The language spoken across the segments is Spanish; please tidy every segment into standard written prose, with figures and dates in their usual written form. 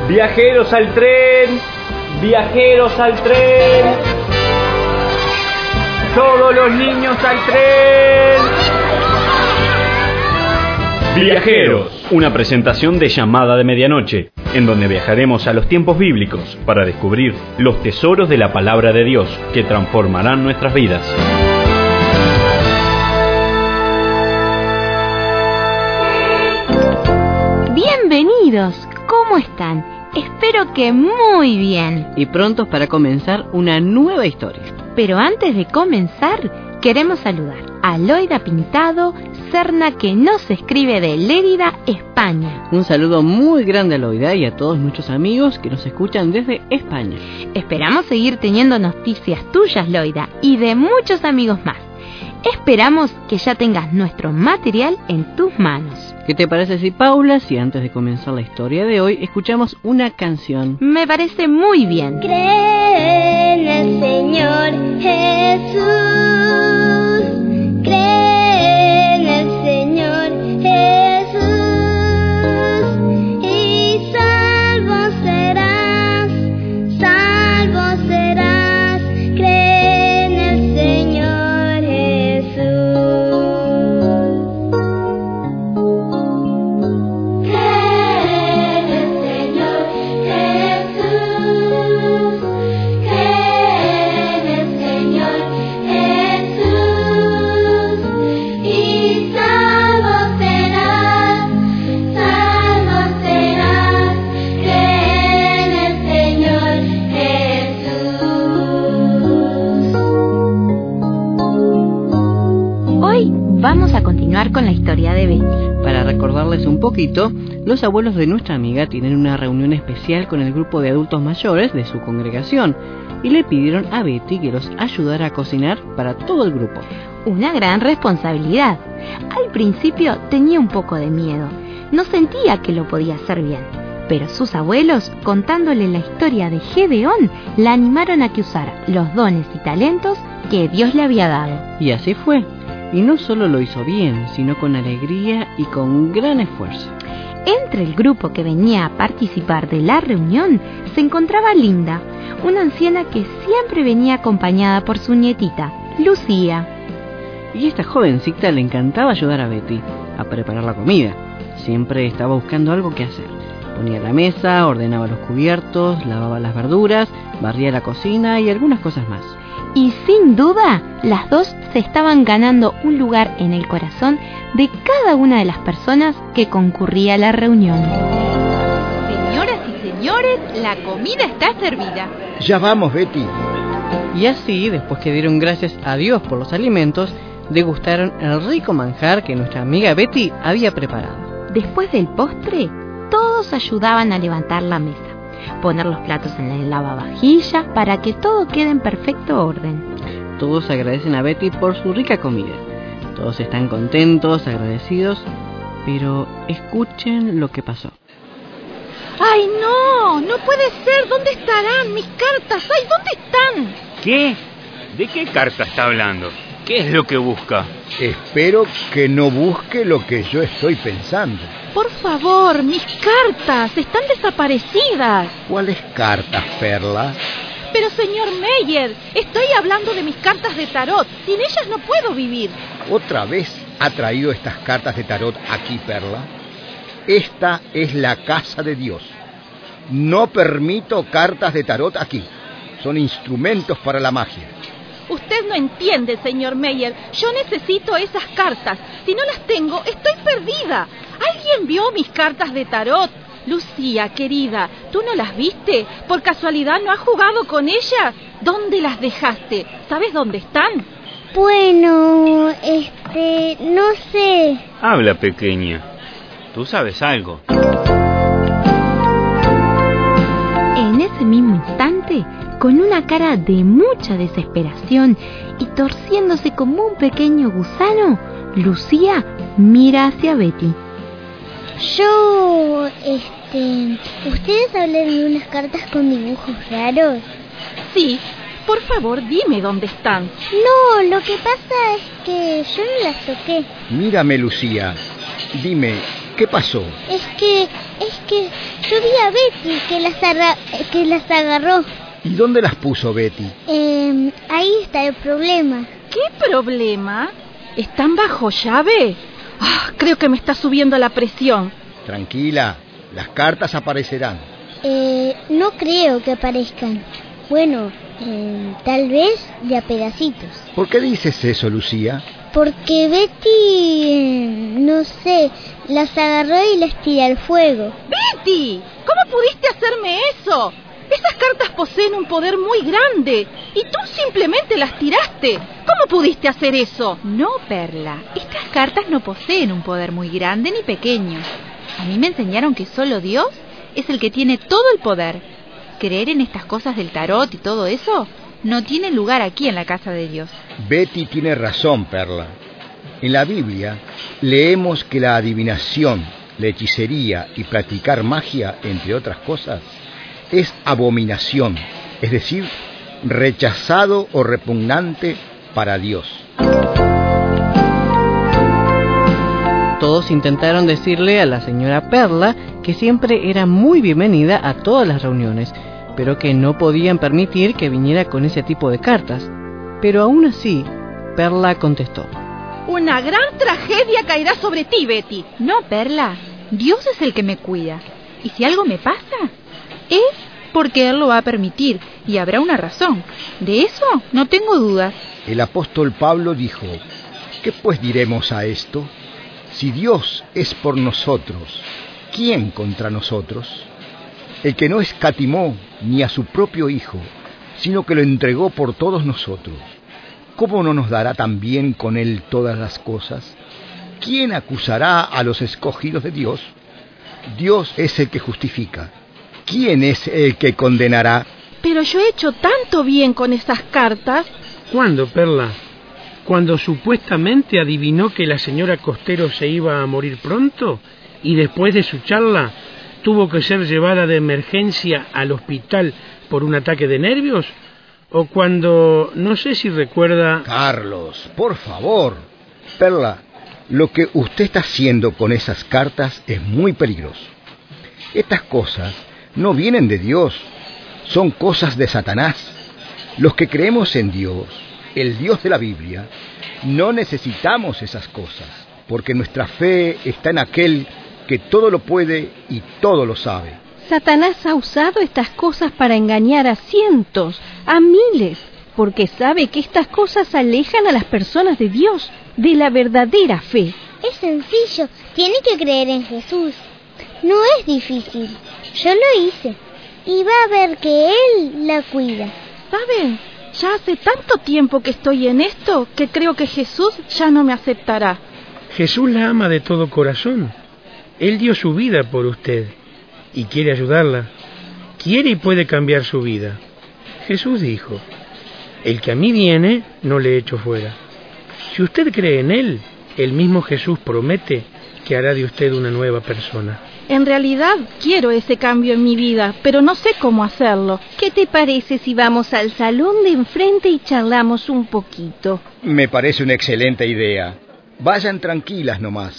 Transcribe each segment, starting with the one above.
Viajeros al tren, viajeros al tren. Todos los niños al tren. Viajeros, una presentación de Llamada de Medianoche, en donde viajaremos a los tiempos bíblicos para descubrir los tesoros de la palabra de Dios que transformarán nuestras vidas. Bienvenidos, ¿cómo están? Espero que muy bien. Y prontos para comenzar una nueva historia. Pero antes de comenzar, queremos saludar a Loida Pintado, Serna, que nos escribe de Lérida, España. Un saludo muy grande a Loida y a todos nuestros amigos que nos escuchan desde España. Esperamos seguir teniendo noticias tuyas, Loida, y de muchos amigos más. Esperamos que ya tengas nuestro material en tus manos. ¿Qué te parece si, Paula, si antes de comenzar la historia de hoy, escuchamos una canción? Me parece muy bien. Cree en el Señor Jesús. Cree en el Señor Jesús. Y salvo serás, salvo serás. Cree en el Señor Jesús. Vamos a continuar con la historia de Betty. Para recordarles un poquito, los abuelos de nuestra amiga tienen una reunión especial con el grupo de adultos mayores de su congregación y le pidieron a Betty que los ayudara a cocinar para todo el grupo. Una gran responsabilidad. Al principio tenía un poco de miedo. No sentía que lo podía hacer bien. Pero sus abuelos, contándole la historia de Gedeón, la animaron a que usara los dones y talentos que Dios le había dado. Y así fue. Y no solo lo hizo bien, sino con alegría y con gran esfuerzo. Entre el grupo que venía a participar de la reunión se encontraba Linda, una anciana que siempre venía acompañada por su nietita, Lucía. Y esta jovencita le encantaba ayudar a Betty a preparar la comida. Siempre estaba buscando algo que hacer. Ponía la mesa, ordenaba los cubiertos, lavaba las verduras, barría la cocina y algunas cosas más. Y sin duda, las dos se estaban ganando un lugar en el corazón de cada una de las personas que concurría a la reunión. Señoras y señores, la comida está servida. Ya vamos, Betty. Y así, después que dieron gracias a Dios por los alimentos, degustaron el rico manjar que nuestra amiga Betty había preparado. Después del postre, todos ayudaban a levantar la mesa, poner los platos en el lavavajilla para que todo quede en perfecto orden. Todos agradecen a Betty por su rica comida. Todos están contentos, agradecidos, pero escuchen lo que pasó. ¡Ay, no! ¡No puede ser! ¿Dónde estarán mis cartas? ¡Ay, dónde están! ¿Qué? ¿De qué carta está hablando? ¿Qué es lo que busca? Espero que no busque lo que yo estoy pensando. Por favor, mis cartas están desaparecidas. ¿Cuáles cartas, Perla? Pero señor Meyer, estoy hablando de mis cartas de tarot. Sin ellas no puedo vivir. ¿Otra vez ha traído estas cartas de tarot aquí, Perla? Esta es la casa de Dios. No permito cartas de tarot aquí. Son instrumentos para la magia. Usted no entiende, señor Meyer. Yo necesito esas cartas. Si no las tengo, estoy perdida. ¿Alguien vio mis cartas de tarot? Lucía, querida, ¿tú no las viste? ¿Por casualidad no has jugado con ellas? ¿Dónde las dejaste? ¿Sabes dónde están? Bueno, no sé. Habla, pequeña. ¿Tú sabes algo? En ese mismo instante, con una cara de mucha desesperación y torciéndose como un pequeño gusano, Lucía mira hacia Betty. Yo, ¿ustedes hablan de unas cartas con dibujos raros? Sí, por favor, dime dónde están. No, lo que pasa es que yo no las toqué. Mírame, Lucía. Dime, ¿qué pasó? Es que Es que yo vi a Betty que las agarró. ¿Y dónde las puso Betty? Ahí está el problema. ¿Qué problema? ¿Están bajo llave? Creo que me está subiendo la presión. Tranquila, las cartas aparecerán. No creo que aparezcan. Bueno, tal vez de a pedacitos. ¿Por qué dices eso, Lucía? Porque Betty, no sé, las agarró y las tiró al fuego. ¡Betty! ¿Cómo pudiste hacerme eso? Esas cartas poseen un poder muy grande y tú simplemente las tiraste. ¿Cómo pudiste hacer eso? No, Perla, estas cartas no poseen un poder muy grande ni pequeño. A mí me enseñaron que solo Dios es el que tiene todo el poder. Creer en estas cosas del tarot y todo eso no tiene lugar aquí en la casa de Dios. Betty tiene razón, Perla. En la Biblia leemos que la adivinación, la hechicería y practicar magia, entre otras cosas, es abominación, es decir, rechazado o repugnante para Dios. Todos intentaron decirle a la señora Perla que siempre era muy bienvenida a todas las reuniones, pero que no podían permitir que viniera con ese tipo de cartas. Pero aún así, Perla contestó: Una gran tragedia caerá sobre ti, Betty. No, Perla, Dios es el que me cuida. Y si algo me pasa, es porque Él lo va a permitir y habrá una razón. De eso no tengo dudas. El apóstol Pablo dijo: ¿qué pues diremos a esto? Si Dios es por nosotros, ¿quién contra nosotros? El que no escatimó ni a su propio Hijo, sino que lo entregó por todos nosotros, ¿cómo no nos dará también con Él todas las cosas? ¿Quién acusará a los escogidos de Dios? Dios es el que justifica. ¿Quién es el que condenará? Pero yo he hecho tanto bien con esas cartas. ¿Cuándo, Perla? ¿Cuando supuestamente adivinó que la señora Costero se iba a morir pronto y después de su charla tuvo que ser llevada de emergencia al hospital por un ataque de nervios? ¿O cuando, no sé si recuerda... Carlos, por favor. Perla, lo que usted está haciendo con esas cartas es muy peligroso. Estas cosas no vienen de Dios, son cosas de Satanás. Los que creemos en Dios, el Dios de la Biblia, no necesitamos esas cosas, porque nuestra fe está en aquel que todo lo puede y todo lo sabe. Satanás ha usado estas cosas para engañar a cientos, a miles, porque sabe que estas cosas alejan a las personas de Dios, de la verdadera fe. Es sencillo, tiene que creer en Jesús. No es difícil, yo lo hice y va a ver que Él la cuida. ¿Saben? Ya hace tanto tiempo que estoy en esto que creo que Jesús ya no me aceptará. Jesús la ama de todo corazón. Él dio su vida por usted y quiere ayudarla. Quiere y puede cambiar su vida. Jesús dijo: el que a mí viene, no le echo fuera. Si usted cree en Él, el mismo Jesús promete que hará de usted una nueva persona. En realidad quiero ese cambio en mi vida, pero no sé cómo hacerlo. ¿Qué te parece si vamos al salón de enfrente y charlamos un poquito? Me parece una excelente idea. Vayan tranquilas nomás.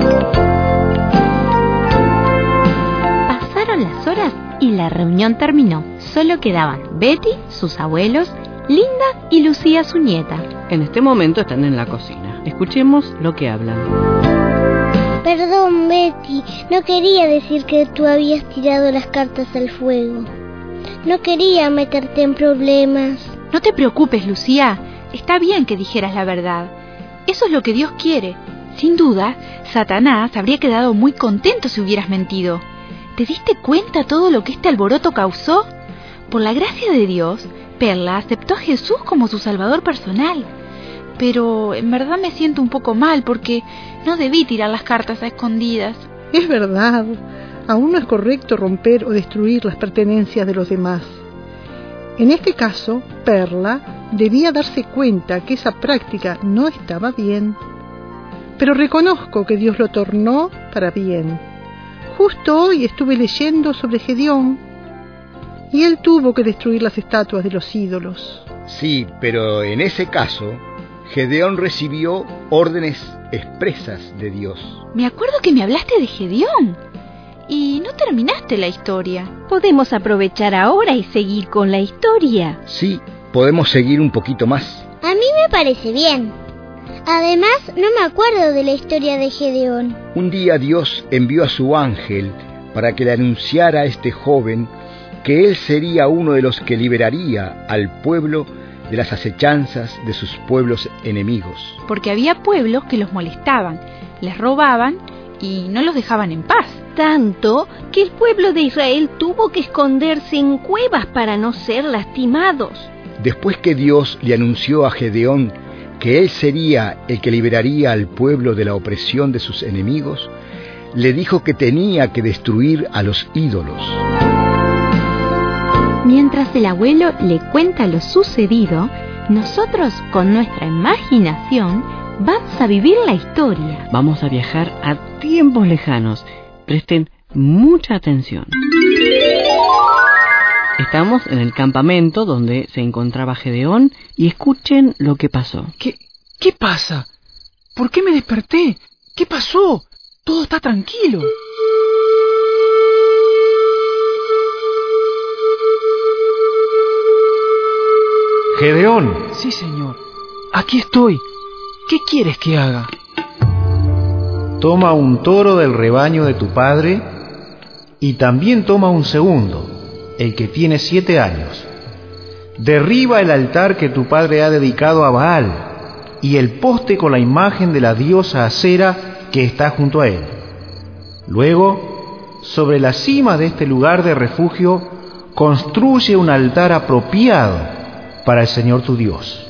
Pasaron las horas y la reunión terminó. Solo quedaban Betty, sus abuelos, Linda y Lucía, su nieta. En este momento están en la cocina. Escuchemos lo que hablan. Perdón, Betty, no quería decir que tú habías tirado las cartas al fuego. No quería meterte en problemas. No te preocupes, Lucía. Está bien que dijeras la verdad. Eso es lo que Dios quiere. Sin duda, Satanás habría quedado muy contento si hubieras mentido. ¿Te diste cuenta todo lo que este alboroto causó? Por la gracia de Dios, Perla aceptó a Jesús como su salvador personal. Pero en verdad me siento un poco mal porque no debí tirar las cartas a escondidas. Es verdad, aún no es correcto romper o destruir las pertenencias de los demás. En este caso, Perla debía darse cuenta que esa práctica no estaba bien. Pero reconozco que Dios lo tornó para bien. Justo hoy estuve leyendo sobre Gedeón y él tuvo que destruir las estatuas de los ídolos. Sí, pero en ese caso, Gedeón recibió órdenes expresas de Dios. Me acuerdo que me hablaste de Gedeón. ¿Y no no terminaste la historia. Podemos aprovechar ahora y seguir con la historia. Sí, podemos seguir un poquito más. A mí me parece bien. Además, no me acuerdo de la historia de Gedeón. Un día Dios envió a su ángel para que le anunciara a este joven que él sería uno de los que liberaría al pueblo de las acechanzas de sus pueblos enemigos. Porque había pueblos que los molestaban, les robaban y no los dejaban en paz. Tanto que el pueblo de Israel tuvo que esconderse en cuevas para no ser lastimados. Después que Dios le anunció a Gedeón que él sería el que liberaría al pueblo de la opresión de sus enemigos, le dijo que tenía que destruir a los ídolos. Mientras el abuelo le cuenta lo sucedido, nosotros con nuestra imaginación vamos a vivir la historia. Vamos a viajar a tiempos lejanos. Presten mucha atención. Estamos en el campamento donde se encontraba Gedeón y escuchen lo que pasó. ¿Qué pasa? ¿Por qué me desperté? ¿Qué pasó? Todo está tranquilo. Gedeón. Sí, señor. Aquí estoy. ¿Qué quieres que haga? Toma un toro del rebaño de tu padre y también toma un segundo, el que tiene 7 años. Derriba el altar que tu padre ha dedicado a Baal y el poste con la imagen de la diosa Acera que está junto a él. Luego, sobre la cima de este lugar de refugio, construye un altar apropiado para el Señor tu Dios.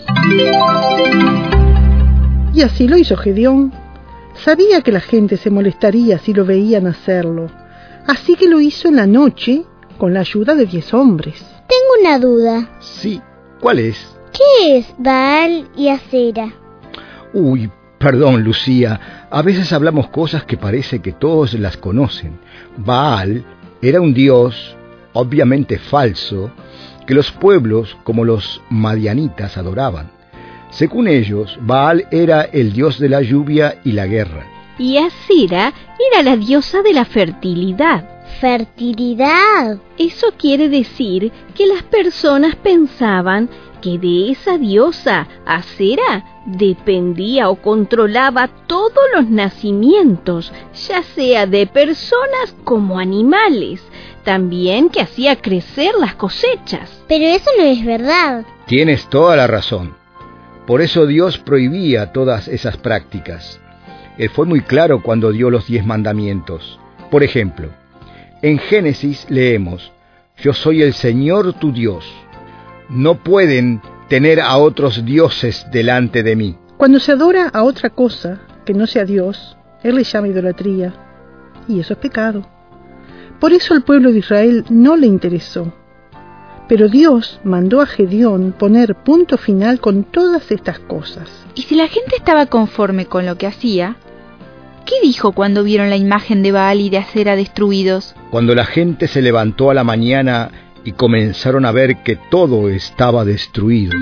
Y así lo hizo Gedeón. Sabía que la gente se molestaría si lo veían hacerlo, así que lo hizo en la noche con la ayuda de 10 hombres. Tengo una duda. Sí, ¿cuál es? ¿Qué es Baal y Acera? Uy, perdón, Lucía. A veces hablamos cosas que parece que todos las conocen. Baal era un dios, obviamente falso, que los pueblos, como los madianitas, adoraban. Según ellos, Baal era el dios de la lluvia y la guerra. Y Acera era la diosa de la fertilidad. ¿Fertilidad? Eso quiere decir que las personas pensaban que de esa diosa, Acera, dependía o controlaba todos los nacimientos, ya sea de personas como animales, también que hacía crecer las cosechas. Pero eso no es verdad. Tienes toda la razón. Por eso Dios prohibía todas esas prácticas. Él fue muy claro cuando dio los 10 mandamientos. Por ejemplo, en Génesis leemos: Yo soy el Señor tu Dios. No pueden tener a otros dioses delante de mí. Cuando se adora a otra cosa que no sea Dios, Él le llama idolatría, y eso es pecado. Por eso al pueblo de Israel no le interesó. Pero Dios mandó a Gedeón poner punto final con todas estas cosas. Y si la gente estaba conforme con lo que hacía, ¿qué dijo cuando vieron la imagen de Baal y de Acera destruidos? Cuando la gente se levantó a la mañana y comenzaron a ver que todo estaba destruido.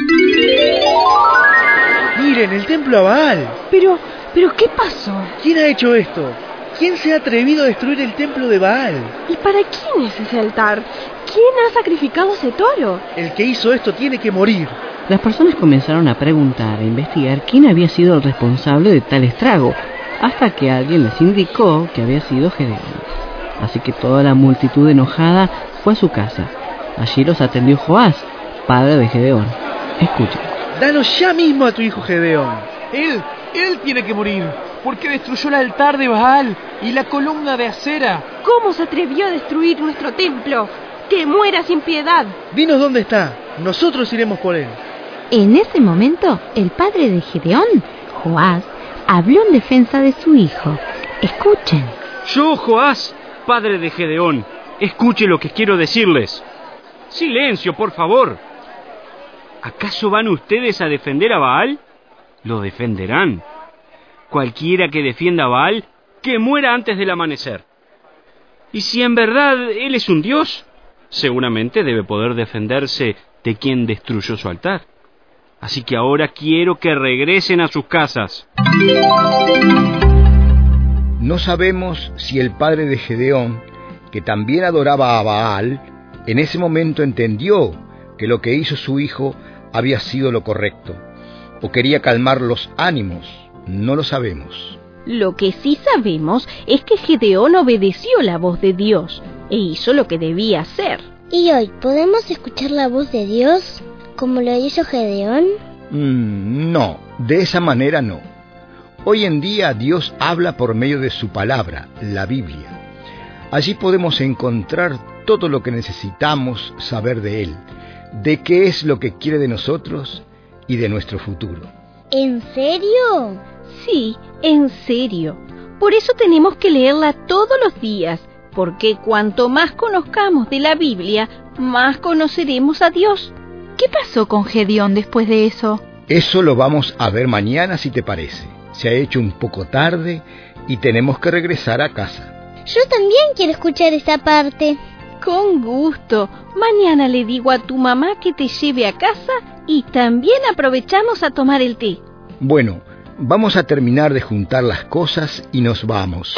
Miren, el templo a Baal. Pero ¿qué pasó? ¿Quién ha hecho esto? ¿Quién se ha atrevido a destruir el templo de Baal? ¿Y para quién es ese altar? ¿Quién ha sacrificado ese toro? El que hizo esto tiene que morir. Las personas comenzaron a preguntar e investigar quién había sido el responsable de tal estrago, hasta que alguien les indicó que había sido Gedeón. Así que toda la multitud enojada fue a su casa. Allí los atendió Joás, padre de Gedeón. Escuchen. Danos ya mismo a tu hijo Gedeón. Él tiene que morir, porque destruyó el altar de Baal y la columna de Acera. ¿Cómo se atrevió a destruir nuestro templo? ¡Que muera sin piedad! Dinos dónde está, nosotros iremos por él. En ese momento, el padre de Gedeón, Joás, habló en defensa de su hijo. Escuchen. Yo, Joás, padre de Gedeón, escuche lo que quiero decirles. Silencio, por favor. ¿Acaso van ustedes a defender a Baal? Lo defenderán. Cualquiera que defienda a Baal, que muera antes del amanecer. Y si en verdad él es un dios, seguramente debe poder defenderse de quien destruyó su altar. Así que ahora quiero que regresen a sus casas. No sabemos si el padre de Gedeón que también adoraba a Baal, en ese momento entendió que lo que hizo su hijo había sido lo correcto, o quería calmar los ánimos, no lo sabemos. Lo que sí sabemos es que Gedeón obedeció la voz de Dios e hizo lo que debía hacer. ¿Y hoy podemos escuchar la voz de Dios como lo hizo Gedeón? No, de esa manera no. Hoy en día Dios habla por medio de su palabra, la Biblia. Allí podemos encontrar todo lo que necesitamos saber de Él, de qué es lo que quiere de nosotros y de nuestro futuro. ¿En serio? Sí, en serio. Por eso tenemos que leerla todos los días, porque cuanto más conozcamos de la Biblia, más conoceremos a Dios. ¿Qué pasó con Gedeón después de eso? Eso lo vamos a ver mañana, si te parece. Se ha hecho un poco tarde y tenemos que regresar a casa. Yo también quiero escuchar esa parte. Con gusto. Mañana le digo a tu mamá que te lleve a casa y también aprovechamos a tomar el té. Bueno, vamos a terminar de juntar las cosas y nos vamos.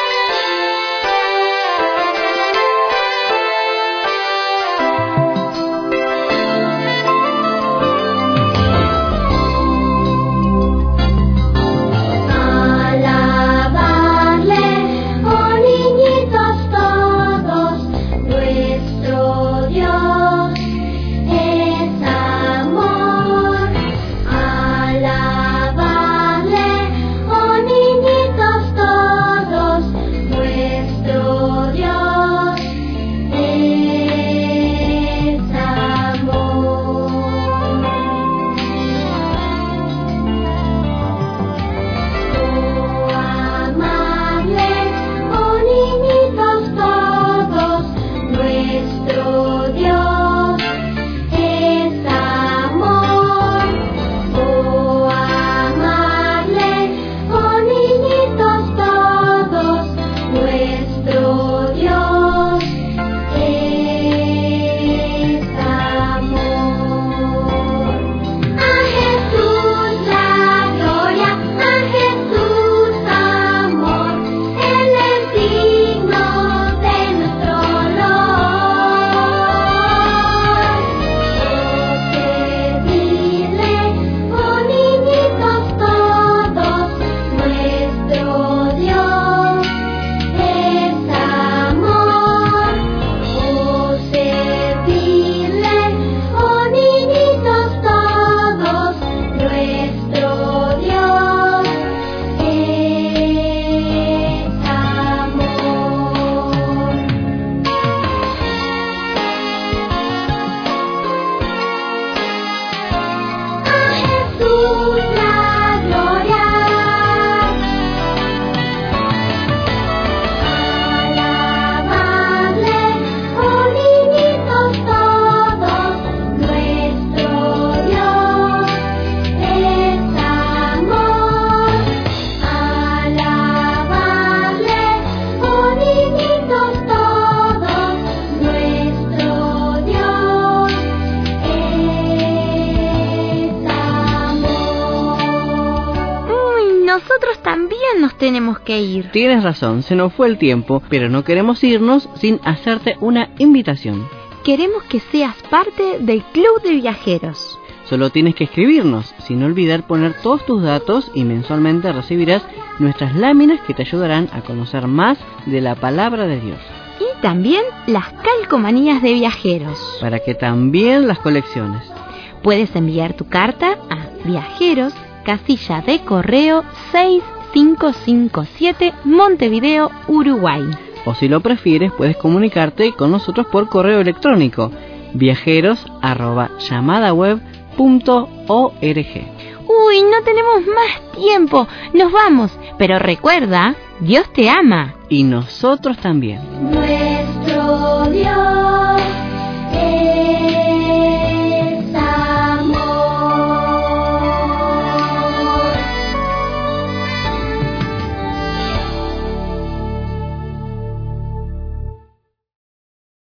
Nosotros también nos tenemos que ir. Tienes razón, se nos fue el tiempo, pero no queremos irnos sin hacerte una invitación. Queremos que seas parte del Club de Viajeros. Solo tienes que escribirnos, sin olvidar poner todos tus datos y mensualmente recibirás nuestras láminas que te ayudarán a conocer más de la palabra de Dios. Y también las calcomanías de viajeros. Para que también las colecciones. Puedes enviar tu carta a Viajeros, casilla de correo 6557, Montevideo, Uruguay. O si lo prefieres, puedes comunicarte con nosotros por correo electrónico viajeros@llamadaweb.org. Uy, no tenemos más tiempo. Nos vamos, pero recuerda, Dios te ama. Y nosotros también.